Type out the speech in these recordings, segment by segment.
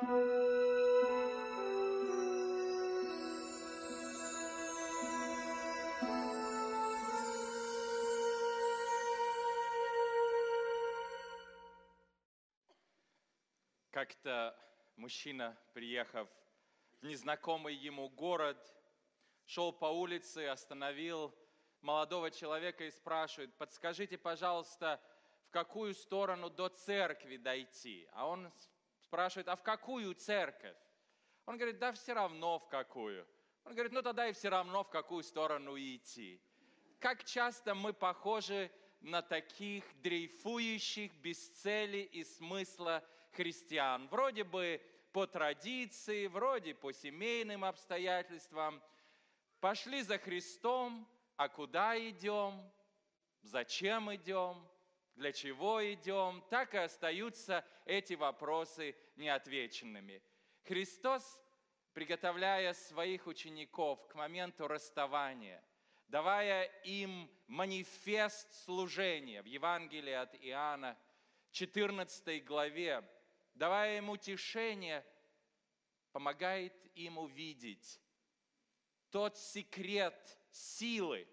Как-то мужчина, приехав в незнакомый ему город, шел по улице, остановил молодого человека и спрашивает: подскажите, пожалуйста, в какую сторону до церкви дойти? А он спрашивает: а в какую церковь? Он говорит: да все равно в какую. Он говорит: ну тогда и все равно в какую сторону идти. Как часто мы похожи на таких дрейфующих без цели и смысла христиан. Вроде бы по традиции, вроде по семейным обстоятельствам. Пошли за Христом, а куда идем? Зачем идем? Для чего идем? Так и остаются эти вопросы неотвеченными. Христос, приготовляя своих учеников к моменту расставания, давая им манифест служения в Евангелии от Иоанна, 14 главе, давая им утешение, помогает им увидеть тот секрет силы,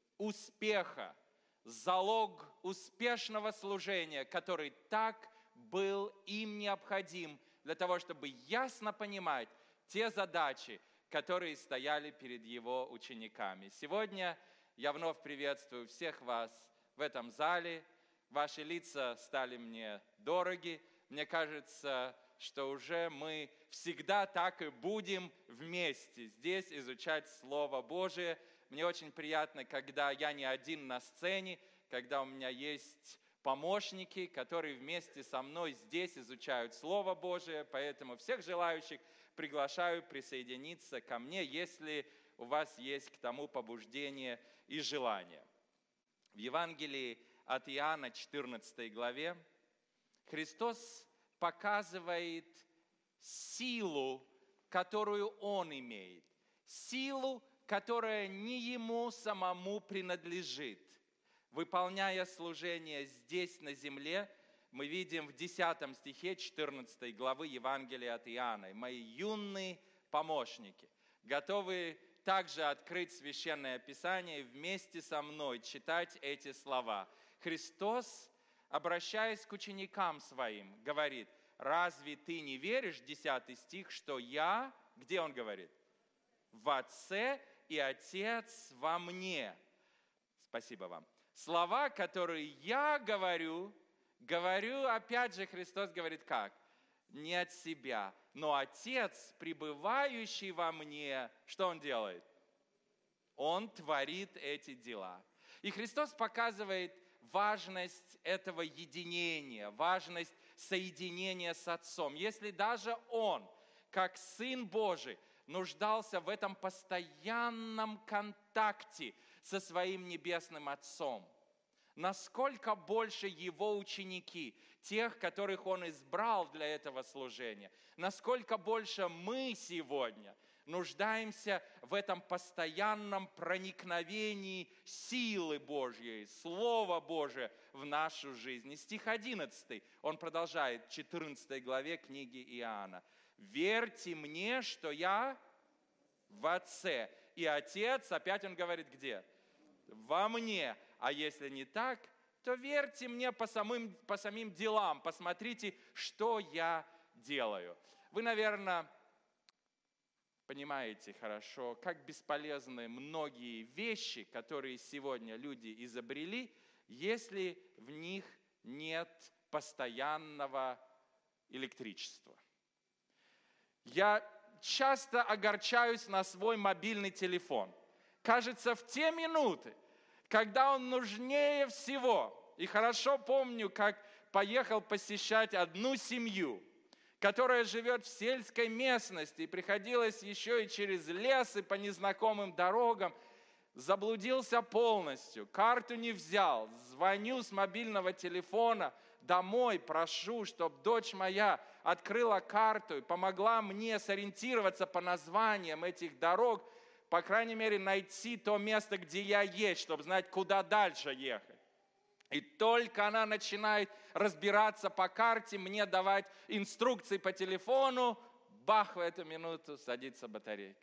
успеха, залог успешного служения, который так был им необходим для того, чтобы ясно понимать те задачи, которые стояли перед его учениками. Сегодня я вновь приветствую всех вас в этом зале. Ваши лица стали мне дороги. Мне кажется, что уже мы всегда так и будем вместе здесь изучать Слово Божие. Мне очень приятно, когда я не один на сцене, когда у меня есть помощники, которые вместе со мной здесь изучают Слово Божие. Поэтому всех желающих приглашаю присоединиться ко мне, если у вас есть к тому побуждение и желание. В Евангелии от Иоанна, 14 главе, Христос показывает силу, которую Он имеет. Силу, которая не Ему самому принадлежит. Выполняя служение здесь, на земле, мы видим в 10 стихе 14 главы Евангелия от Иоанна: «Мои юные помощники, готовы также открыть Священное Писание и вместе со мной читать эти слова». Христос, обращаясь к ученикам своим, говорит: разве ты не веришь, 10 стих, что я, где он говорит? В Отце и Отец во мне. Спасибо вам. Слова, которые я говорю, опять же, Христос говорит как? Не от себя, но Отец, пребывающий во мне, что Он делает? Он творит эти дела. И Христос показывает важность этого единения, важность соединения с Отцом. Если даже Он, как Сын Божий, нуждался в этом постоянном контакте со своим Небесным Отцом, насколько больше Его ученики, тех, которых Он избрал для этого служения, насколько больше мы сегодня нуждаемся в этом постоянном проникновении силы Божьей, Слова Божия в нашу жизнь. И стих 11, он продолжает в 14 главе книги Иоанна. «Верьте мне, что я в Отце, и Отец», опять он говорит, где? «Во мне. А если не так, то верьте мне по самим делам, посмотрите, что я делаю». Вы, наверное, понимаете хорошо, как бесполезны многие вещи, которые сегодня люди изобрели, если в них нет постоянного электричества. Я часто огорчаюсь на свой мобильный телефон. Кажется, в те минуты, когда он нужнее всего. И хорошо помню, как поехал посещать одну семью, которая живет в сельской местности, и приходилось еще и через лес и по незнакомым дорогам. Заблудился полностью, карту не взял, звоню с мобильного телефона домой, прошу, чтобы дочь моя открыла карту и помогла мне сориентироваться по названиям этих дорог, по крайней мере, найти то место, где я есть, чтобы знать, куда дальше ехать. И только она начинает разбираться по карте, мне давать инструкции по телефону, бах, в эту минуту садится батарейка.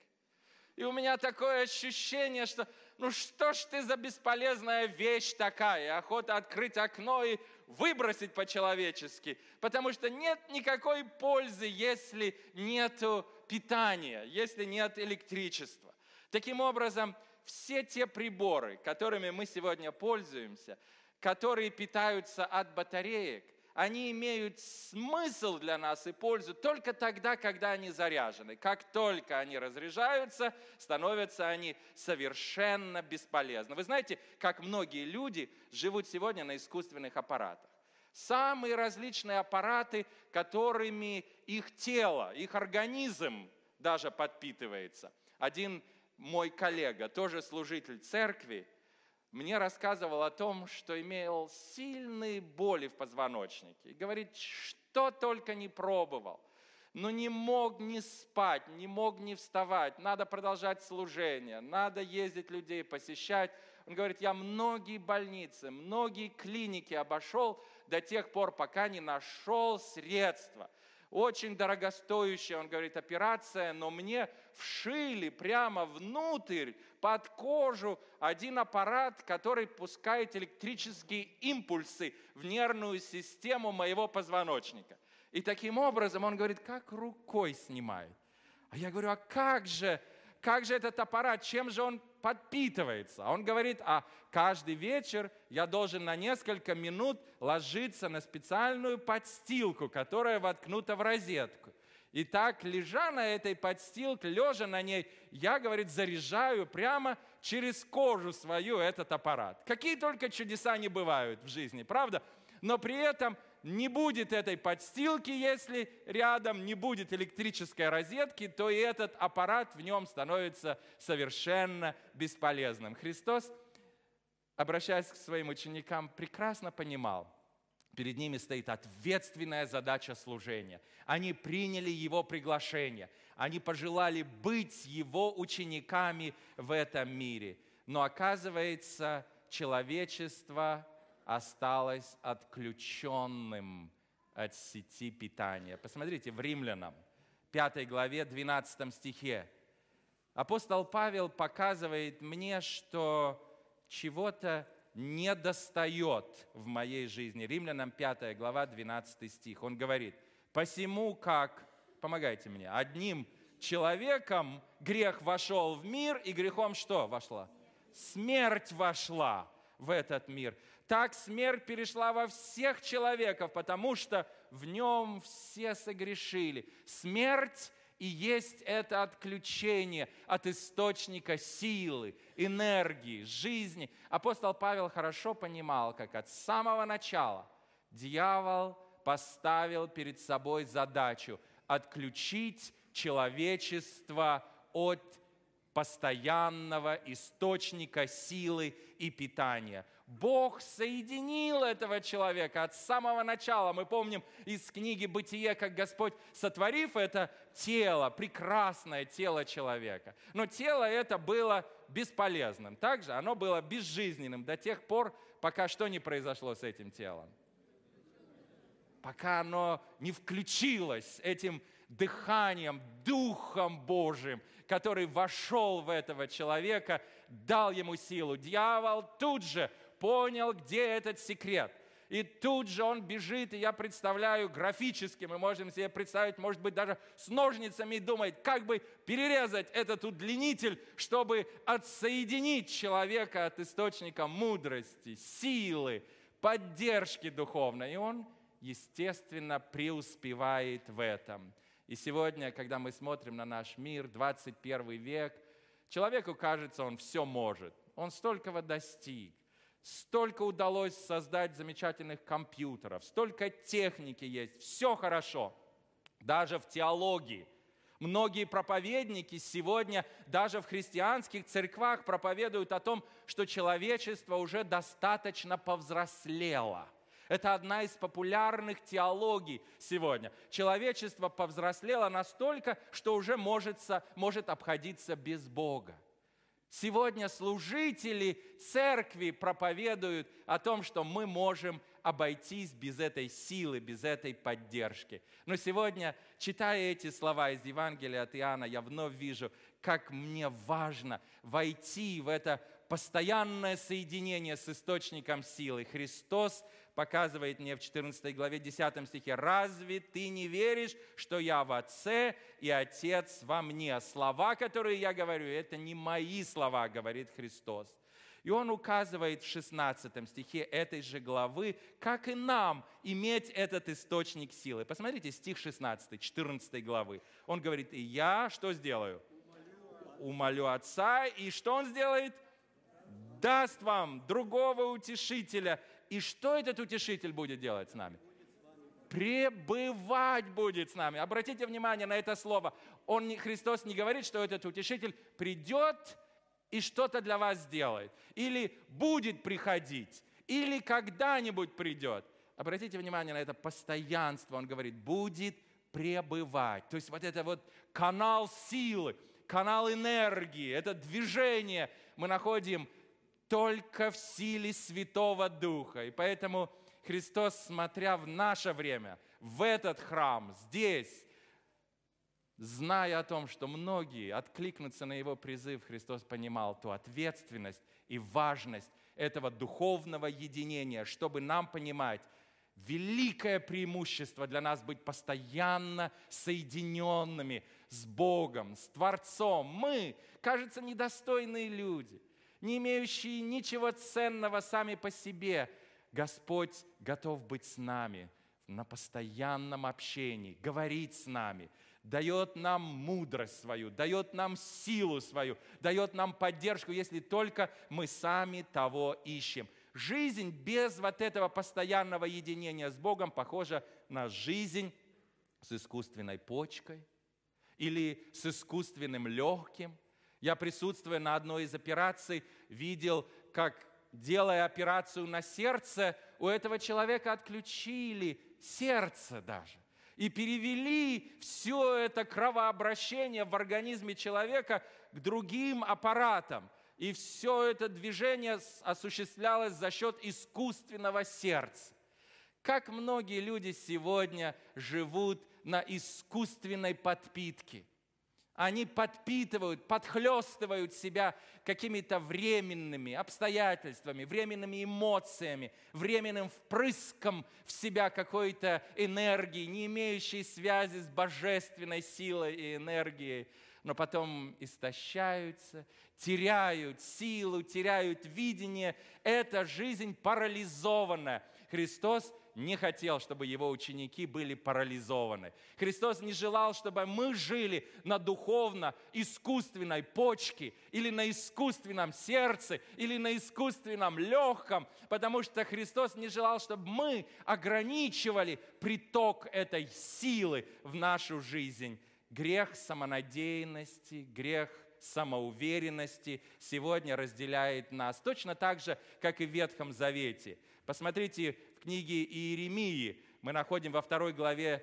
И у меня такое ощущение, что ну что ж ты за бесполезная вещь такая, охота открыть окно и выбросить по-человечески, потому что нет никакой пользы, если нет питания, если нет электричества. Таким образом, все те приборы, которыми мы сегодня пользуемся, которые питаются от батареек, они имеют смысл для нас и пользу только тогда, когда они заряжены. Как только они разряжаются, становятся они совершенно бесполезны. Вы знаете, как многие люди живут сегодня на искусственных аппаратах. Самые различные аппараты, которыми их тело, их организм даже подпитывается. Один мой коллега, тоже служитель церкви, мне рассказывал о том, что имел сильные боли в позвоночнике. И говорит, что только не пробовал. Но не мог ни спать, не мог ни вставать. Надо продолжать служение, надо ездить людей посещать. Он говорит, я многие больницы, многие клиники обошел до тех пор, пока не нашел средства. Очень дорогостоящая, он говорит, операция, но мне вшили прямо внутрь, под кожу, один аппарат, который пускает электрические импульсы в нервную систему моего позвоночника. И таким образом, он говорит, как рукой снимает. А я говорю, а как же этот аппарат, чем же он подпитывается? Он говорит, а каждый вечер я должен на несколько минут ложиться на специальную подстилку, которая воткнута в розетку. И так, лежа на этой подстилке, лежа на ней, я, говорит, заряжаю прямо через кожу свою этот аппарат. Какие только чудеса не бывают в жизни, правда? Но при этом не будет этой подстилки, если рядом не будет электрической розетки, то и этот аппарат в нем становится совершенно бесполезным. Христос, обращаясь к своим ученикам, прекрасно понимал, перед ними стоит ответственная задача служения. Они приняли Его приглашение. Они пожелали быть Его учениками в этом мире. Но оказывается, человечество осталось отключенным от сети питания. Посмотрите, в Римлянам, 5 главе, 12 стихе. Апостол Павел показывает мне, что чего-то недостает в моей жизни. Римлянам 5 глава, 12 стих. Он говорит, «Посему как...» Помогайте мне. «Одним человеком грех вошел в мир, и грехом что вошла? Смерть вошла в этот мир. Так смерть перешла во всех человеков, потому что в нем все согрешили». Смерть и есть это отключение от источника силы, энергии, жизни. Апостол Павел хорошо понимал, как от самого начала дьявол поставил перед собой задачу отключить человечество от постоянного источника силы и питания. Бог соединил этого человека от самого начала. Мы помним из книги «Бытие», как Господь, сотворив это тело, прекрасное тело человека. Но тело это было бесполезным. Также оно было безжизненным до тех пор, пока что не произошло с этим телом. Пока оно не включилось этим дыханием, Духом Божиим, который вошел в этого человека, дал ему силу. Дьявол тут же понял, где этот секрет. И тут же он бежит, и я представляю графически, мы можем себе представить, может быть, даже с ножницами, и думает, как бы перерезать этот удлинитель, чтобы отсоединить человека от источника мудрости, силы, поддержки духовной. И он, естественно, преуспевает в этом. И сегодня, когда мы смотрим на наш мир, 21 век, человеку кажется, он все может. Он столького достиг. Столько удалось создать замечательных компьютеров, столько техники есть, все хорошо. Даже в теологии. Многие проповедники сегодня даже в христианских церквах проповедуют о том, что человечество уже достаточно повзрослело. Это одна из популярных теологий сегодня. Человечество повзрослело настолько, что уже может обходиться без Бога. Сегодня служители церкви проповедуют о том, что мы можем обойтись без этой силы, без этой поддержки. Но сегодня, читая эти слова из Евангелия от Иоанна, я вновь вижу, как мне важно войти в это постоянное соединение с источником силы. Христос показывает мне в 14 главе 10 стихе: «Разве ты не веришь, что я в Отце и Отец во мне?» Слова, которые я говорю, это не мои слова, говорит Христос. И Он указывает в 16 стихе этой же главы, как и нам иметь этот источник силы. Посмотрите, стих 16, 14 главы. Он говорит: «И я что сделаю? Умолю Отца, и что Он сделает? Даст вам другого утешителя». И что этот утешитель будет делать с нами? Пребывать будет с нами. Обратите внимание на это слово. Христос не говорит, что этот утешитель придет и что-то для вас сделает. Или будет приходить. Или когда-нибудь придет. Обратите внимание на это постоянство. Он говорит, будет пребывать. То есть вот это вот канал силы, канал энергии, это движение мы находим только в силе Святого Духа. И поэтому Христос, смотря в наше время, в этот храм, здесь, зная о том, что многие откликнутся на Его призыв, Христос понимал ту ответственность и важность этого духовного единения, чтобы нам понимать, великое преимущество для нас быть постоянно соединенными с Богом, с Творцом. Мы, кажется, недостойные люди, не имеющие ничего ценного сами по себе. Господь готов быть с нами на постоянном общении, говорить с нами, дает нам мудрость свою, дает нам силу свою, дает нам поддержку, если только мы сами того ищем. Жизнь без вот этого постоянного единения с Богом похожа на жизнь с искусственной почкой или с искусственным легким. Я, присутствуя на одной из операций, видел, как, делая операцию на сердце, у этого человека отключили сердце даже. И перевели все это кровообращение в организме человека к другим аппаратам. И все это движение осуществлялось за счет искусственного сердца. Как многие люди сегодня живут на искусственной подпитке. Они подпитывают, подхлестывают себя какими-то временными обстоятельствами, временными эмоциями, временным впрыском в себя какой-то энергии, не имеющей связи с божественной силой и энергией, но потом истощаются, теряют силу, теряют видение. Это жизнь парализованная. Христос не хотел, чтобы Его ученики были парализованы. Христос не желал, чтобы мы жили на духовно-искусственной почке или на искусственном сердце, или на искусственном легком, потому что Христос не желал, чтобы мы ограничивали приток этой силы в нашу жизнь. Грех самонадеянности, грех самоуверенности сегодня разделяет нас, точно так же, как и в Ветхом Завете. Посмотрите, в книге Иеремии мы находим во 2 главе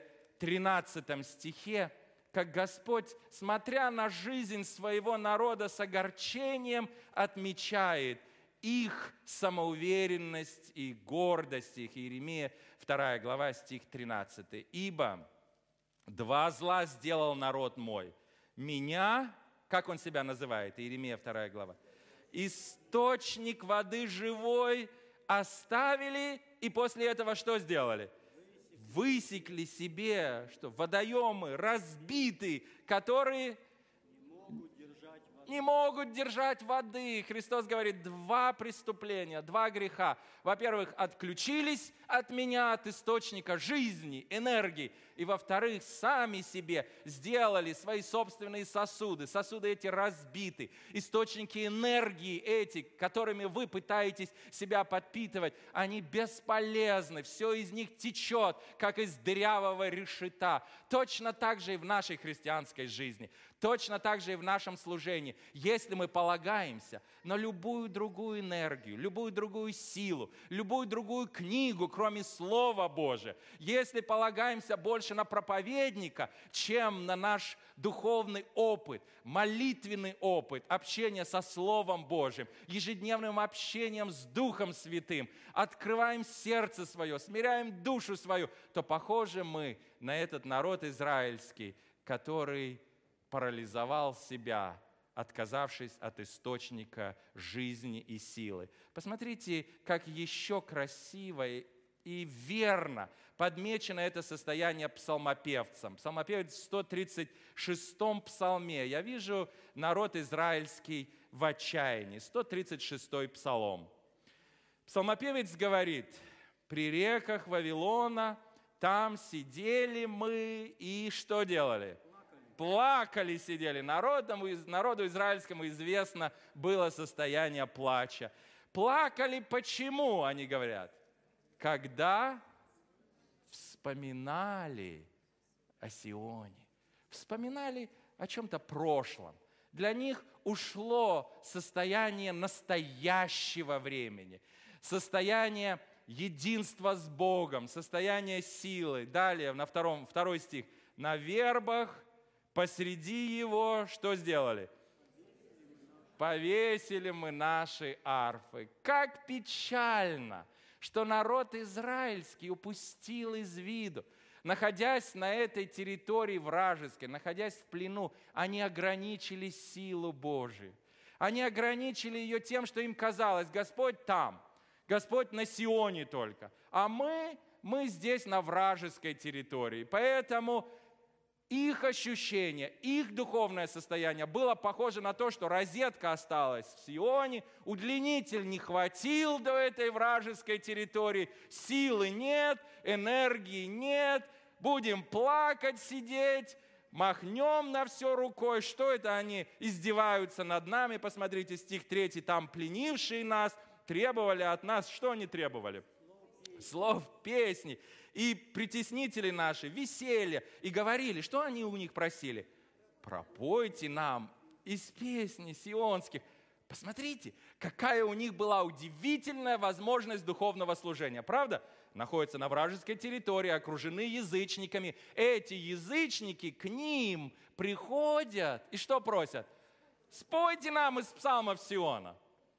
13 стихе, как Господь, смотря на жизнь своего народа с огорчением, отмечает их самоуверенность и гордость их. Иеремия 2 глава, стих 13. «Ибо 2 зла сделал народ мой. Меня», как он себя называет, Иеремия 2 глава, «источник воды живой оставили, и после этого что сделали? Высекли себе, что водоемы разбиты, которые не могут держать воды». Христос говорит, 2 преступления, 2 греха. Во-первых, отключились от меня, от источника жизни, энергии. И во-вторых, сами себе сделали свои собственные сосуды. Сосуды эти разбиты. Источники энергии эти, которыми вы пытаетесь себя подпитывать, они бесполезны. Все из них течет, как из дырявого решета. Точно так же и в нашей христианской жизни. Точно так же и в нашем служении. Если мы полагаемся на любую другую энергию, любую другую силу, любую другую книгу, кроме Слова Божия, если полагаемся больше на проповедника, чем на наш духовный опыт, молитвенный опыт, общение со Словом Божьим, ежедневным общением с Духом Святым, открываем сердце свое, смиряем душу свою, то похожи мы на этот народ израильский, который парализовал себя, отказавшись от источника жизни и силы. Посмотрите, как еще красиво и верно подмечено это состояние псалмопевцем. Псалмопевец в 136-м псалме. Я вижу народ израильский в отчаянии. 136-й псалом. Псалмопевец говорит: «При реках Вавилона там сидели мы и что делали?» Плакали, сидели. Народу израильскому известно было состояние плача. Плакали почему, они говорят? Когда вспоминали о Сионе. Вспоминали о чем-то прошлом. Для них ушло состояние настоящего времени. Состояние единства с Богом, состояние силы. Далее, на второй стих. На вербах посреди его что сделали? Повесили мы наши арфы. Как печально, что народ израильский упустил из виду. Находясь на этой территории вражеской, находясь в плену, они ограничили силу Божию. Они ограничили ее тем, что им казалось: Господь там, Господь на Сионе только, а мы здесь на вражеской территории. Поэтому их ощущение, их духовное состояние было похоже на то, что розетка осталась в Сионе, удлинитель не хватил до этой вражеской территории, силы нет, энергии нет, будем плакать, сидеть, махнем на все рукой. Что это они издеваются над нами? Посмотрите, стих 3, там пленившие нас требовали от нас, что они требовали? Слов песни. И притеснители наши веселье и говорили, что они у них просили? Пропойте нам из песни сионских. Посмотрите, какая у них была удивительная возможность духовного служения. Правда? Находятся на вражеской территории, окружены язычниками. Эти язычники к ним приходят и что просят? Спойте нам из псалмов Сиона.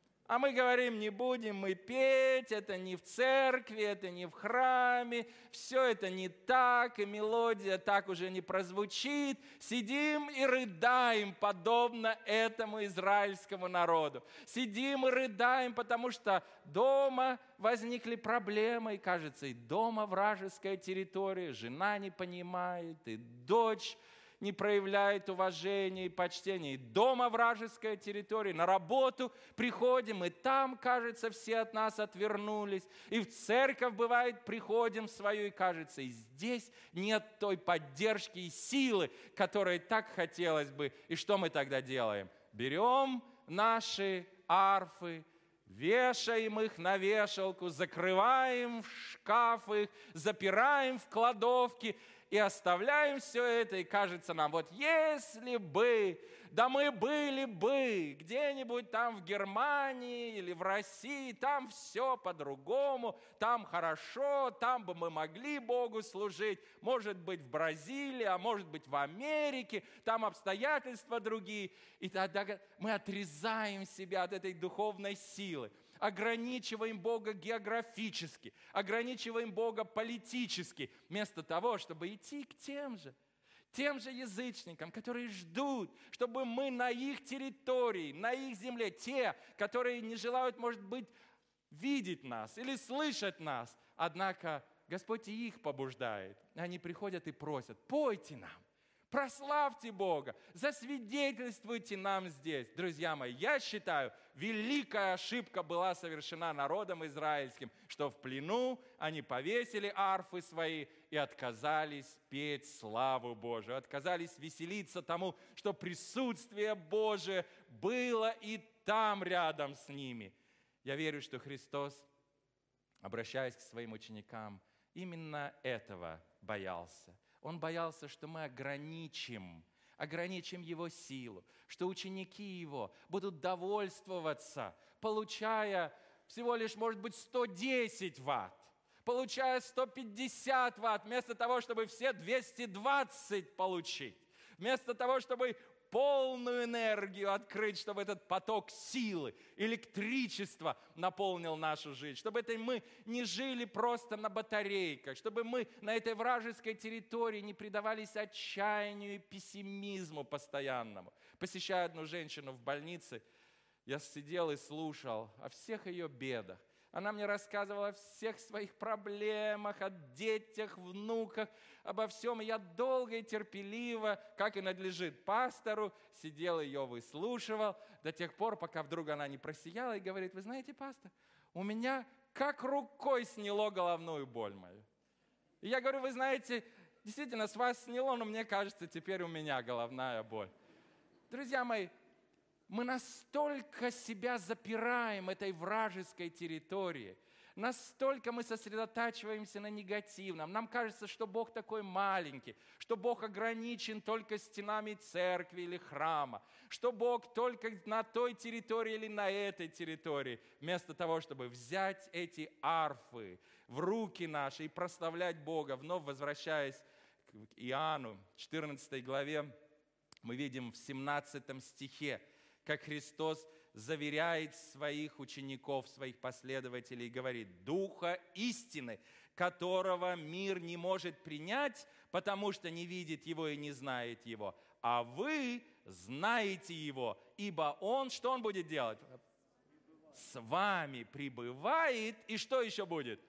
А мы говорим: не будем мы петь, это не в церкви, это не в храме, все это не так, и мелодия так уже не прозвучит. Сидим и рыдаем, подобно этому израильскому народу. Сидим и рыдаем, потому что дома возникли проблемы, и, кажется, и дома вражеская территория, жена не понимает, и дочь не проявляет уважения и почтения. И дома вражеская территория, на работу приходим, и там, кажется, все от нас отвернулись. И в церковь, бывает, приходим свою, и, кажется, и здесь нет той поддержки и силы, которой так хотелось бы. И что мы тогда делаем? Берем наши арфы, вешаем их на вешалку, закрываем в шкаф их, запираем в кладовки, и оставляем все это, и кажется нам: вот если бы, да мы были бы где-нибудь там в Германии или в России, там все по-другому, там хорошо, там бы мы могли Богу служить, может быть в Бразилии, а может быть в Америке, там обстоятельства другие. И тогда мы отрезаем себя от этой духовной силы. Ограничиваем Бога географически, ограничиваем Бога политически, вместо того, чтобы идти к тем же язычникам, которые ждут, чтобы мы на их территории, на их земле, те, которые не желают, может быть, видеть нас или слышать нас, однако Господь и их побуждает. Они приходят и просят: пойте нам. Прославьте Бога, засвидетельствуйте нам здесь. Друзья мои, я считаю, великая ошибка была совершена народом израильским, что в плену они повесили арфы свои и отказались петь славу Божию, отказались веселиться тому, что присутствие Божие было и там рядом с ними. Я верю, что Христос, обращаясь к своим ученикам, именно этого боялся. Он боялся, что мы ограничим ограничим Его силу, что ученики Его будут довольствоваться, получая всего лишь, может быть, 110 ватт, получая 150 ватт, вместо того, чтобы все 220 получить, вместо того, чтобы полную энергию открыть, чтобы этот поток силы, электричества наполнил нашу жизнь, чтобы мы не жили просто на батарейках, чтобы мы на этой вражеской территории не предавались отчаянию и пессимизму постоянному. Посещая одну женщину в больнице, я сидел и слушал о всех ее бедах. Она мне рассказывала о всех своих проблемах, о детях, внуках, обо всем. И я долго и терпеливо, как и надлежит пастору, сидел ее выслушивал до тех пор, пока вдруг она не просияла и говорит: вы знаете, пастор, у меня как рукой сняло головную боль мою. И я говорю: вы знаете, действительно, с вас сняло, но мне кажется, теперь у меня головная боль. Друзья мои, мы настолько себя запираем этой вражеской территории, настолько мы сосредотачиваемся на негативном. Нам кажется, что Бог такой маленький, что Бог ограничен только стенами церкви или храма, что Бог только на той территории или на этой территории, вместо того, чтобы взять эти арфы в руки наши и прославлять Бога. Вновь возвращаясь к Иоанну, 14 главе, мы видим в 17 стихе, как Христос заверяет своих учеников, своих последователей и говорит: «Духа истины, которого мир не может принять, потому что не видит Его и не знает Его, а вы знаете Его, ибо Он, что Он будет делать? С вами пребывает, и что еще будет?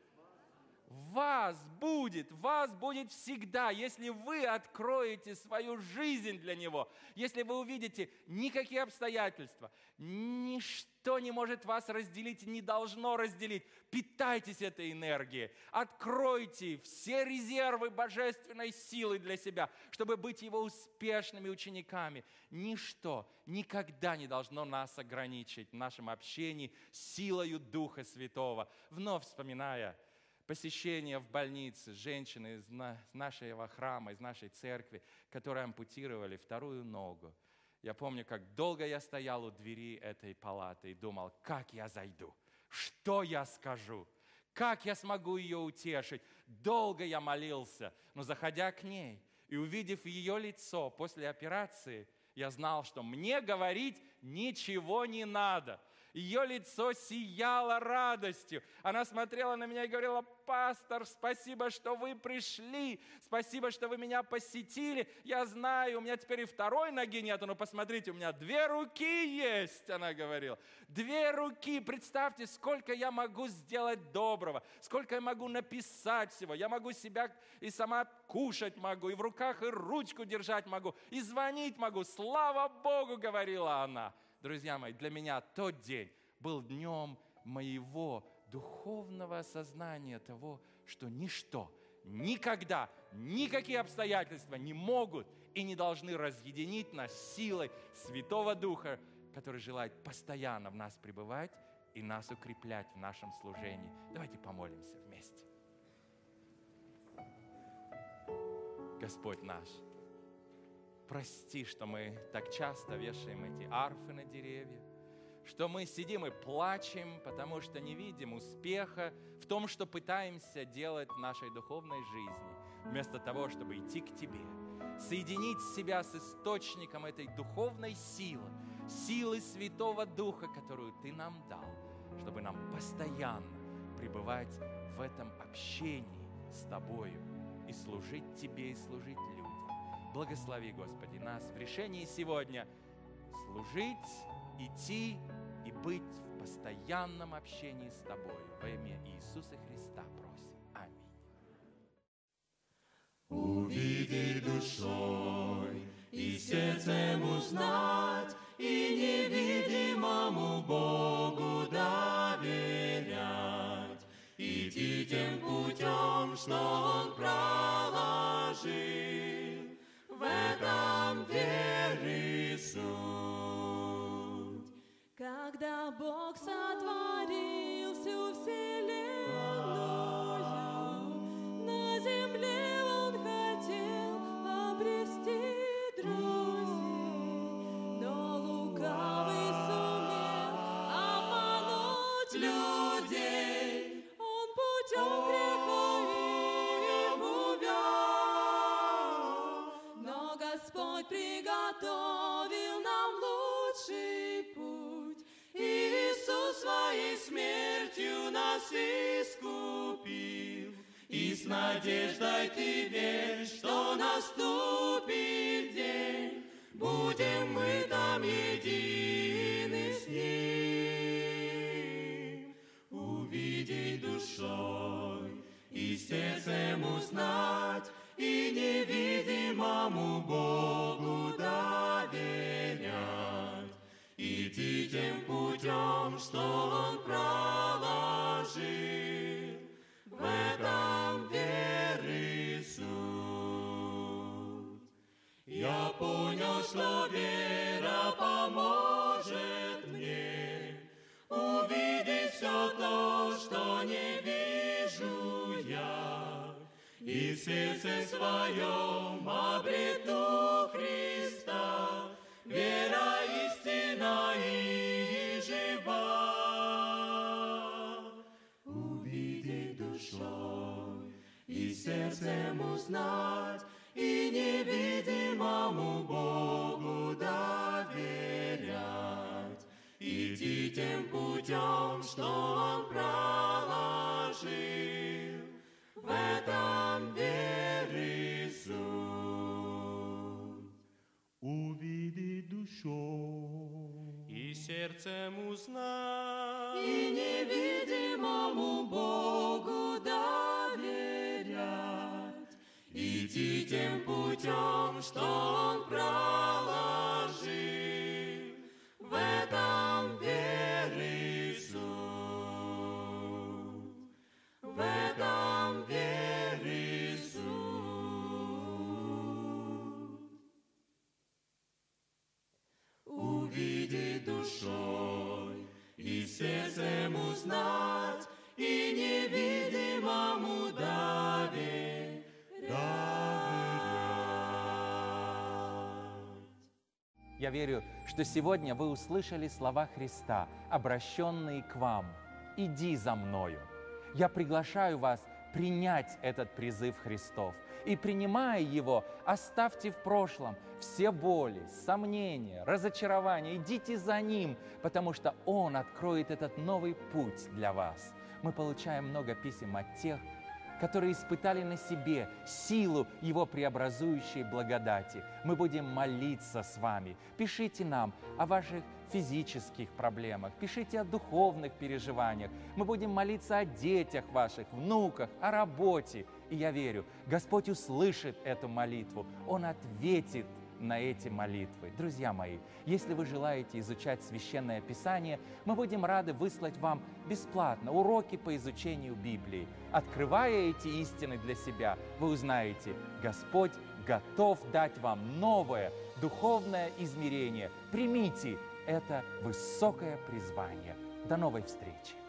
Вас будет всегда, если вы откроете свою жизнь для Него, если вы увидите, никакие обстоятельства, ничто не может вас разделить, не должно разделить. Питайтесь этой энергией, откройте все резервы божественной силы для себя, чтобы быть Его успешными учениками. Ничто никогда не должно нас ограничить в нашем общении силою Духа Святого. Вновь вспоминая посещение в больнице женщины из нашего храма, из нашей церкви, которые ампутировали вторую ногу. Я помню, как долго я стоял у двери этой палаты и думал: как я зайду, что я скажу, как я смогу ее утешить. Долго я молился, но заходя к ней и увидев ее лицо после операции, я знал, что мне говорить ничего не надо. Ее лицо сияло радостью. Она смотрела на меня и говорила: пастор, спасибо, что вы пришли, спасибо, что вы меня посетили. Я знаю, у меня теперь и второй ноги нету, но посмотрите, у меня 2 руки есть, она говорила. 2 руки, представьте, сколько я могу сделать доброго, сколько я могу написать всего. Я могу себя и сама кушать могу, и в руках и ручку держать могу, и звонить могу. Слава Богу, говорила она. Друзья мои, для меня тот день был днем моего духовного осознания того, что ничто, никогда, никакие обстоятельства не могут и не должны разъединить нас силой Святого Духа, который желает постоянно в нас пребывать и нас укреплять в нашем служении. Давайте помолимся вместе. Господь наш, прости, что мы так часто вешаем эти арфы на деревья, что мы сидим и плачем, потому что не видим успеха в том, что пытаемся делать в нашей духовной жизни, вместо того, чтобы идти к Тебе, соединить себя с источником этой духовной силы, силы Святого Духа, которую Ты нам дал, чтобы нам постоянно пребывать в этом общении с Тобою и служить Тебе и служить людям. Благослови, Господи, нас в решении сегодня служить, идти и быть в постоянном общении с Тобою. Во имя Иисуса Христа просим. Аминь. Увидеть душой и сердцем узнать, и невидимому Богу доверять, идти тем путем, что Он проложил. В этом веры суть. Когда Бог сотворил всю вселенную, на земле Он хотел обрести друзей. нас искупил, и с надеждой ты верь, что наступит день, будем мы там едины с Ним. Увидеть душой и сердцем узнать, и невидимому Богу доверять. Иди тем путем, что Он проложил, в этом веры суть. Я понял, что вера поможет мне увидеть все то, что не вижу я, и в сердце своем обрету Христа, вера истинна и жива. Увидеть душой и сердцем узнать, и невидимому Богу доверять. Иди тем путем, что Он проложил, в этом веры суть. Увидеть душой и сердцем узнать, и невидимому Богу доверять. Иди тем путем, что Он проложил, в этом веры суть. В этом веры суть. Увидеть душой и сердцем узнать, и невидимому доверять. Я верю, что сегодня вы услышали слова Христа, обращенные к вам. «Иди за мною». Я приглашаю вас принять этот призыв Христов. И принимая его, оставьте в прошлом все боли, сомнения, разочарования. Идите за Ним, потому что Он откроет этот новый путь для вас. Мы получаем много писем от тех, которые испытали на себе силу Его преобразующей благодати. Мы будем молиться с вами. Пишите нам о ваших физических проблемах, пишите о духовных переживаниях. Мы будем молиться о детях ваших, внуках, о работе. И я верю, Господь услышит эту молитву, Он ответит на эти молитвы. Друзья мои, если вы желаете изучать Священное Писание, мы будем рады выслать вам бесплатно уроки по изучению Библии. Открывая эти истины для себя, вы узнаете, Господь готов дать вам новое духовное измерение. Примите это высокое призвание. До новой встречи!